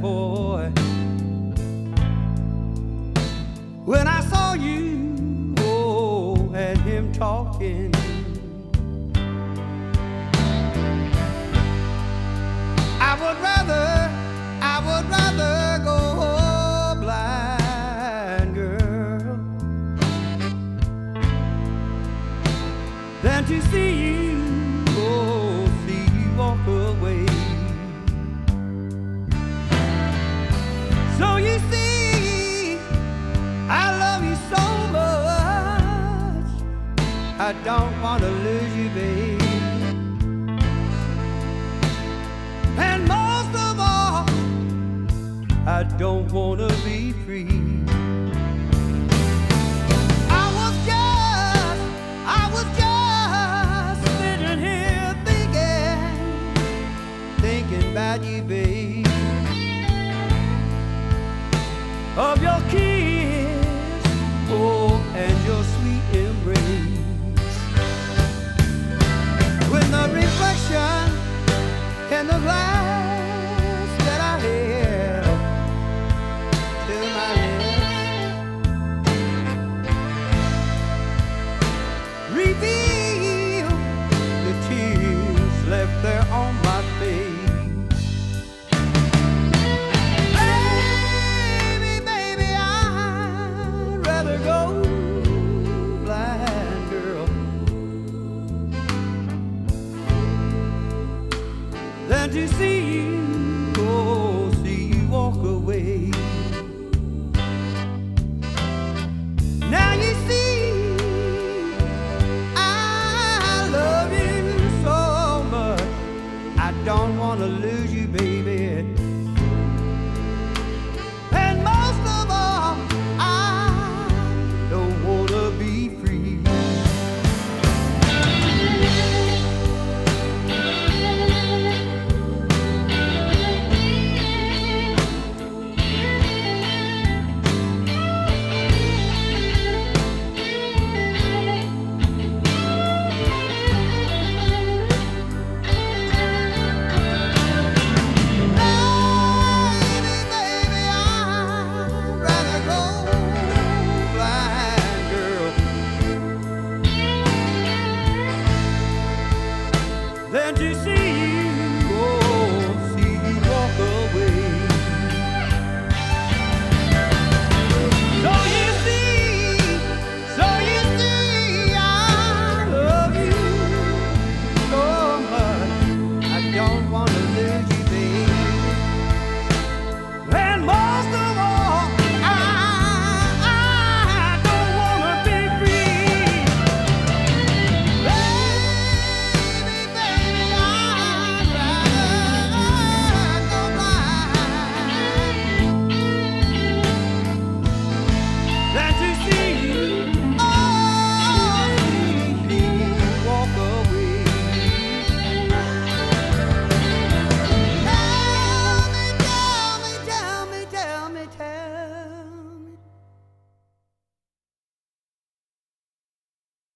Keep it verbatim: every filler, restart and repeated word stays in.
boy. When I saw you, oh, and him talking, I would rather, I would rather go blind, girl, than to see you, oh, see you walk away. So you see, I love you so much, I don't want to lose you, babe. And most of all, I don't want to be free. I was just, I was just sitting here thinking, thinking about you, babe, of your kiss, oh, and your sweet embrace. When the reflection in the glass that I held to my lips reveal the tears left there on my face. Baby, baby, I'd rather go blind, girl, than to see you, oh, see you walk away. Now you see, I love you so much, I don't want to lose you, baby. And most of all, I don't want to be free. Then to see